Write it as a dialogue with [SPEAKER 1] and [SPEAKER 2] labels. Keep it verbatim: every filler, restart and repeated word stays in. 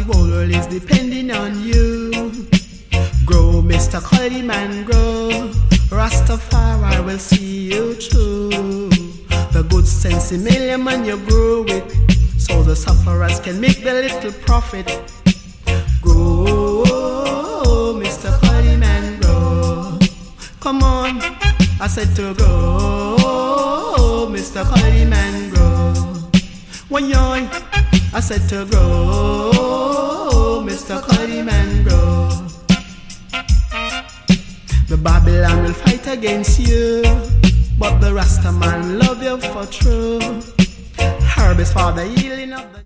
[SPEAKER 1] whole world is depending on you. Grow, Mister Cuddy Man, grow. Rastafari will see you through. The good sense in million man you grow with, so the sufferers can make the little profit. Grow, Mister Cuddy Man, grow. Come on, I said to grow, Mister Cuddy Man, grow. One yoy, I said to grow, Mister Cuddy Man, grow. The Babylon will fight against you, but the Rasta man love you for true. Herb is for the healing of the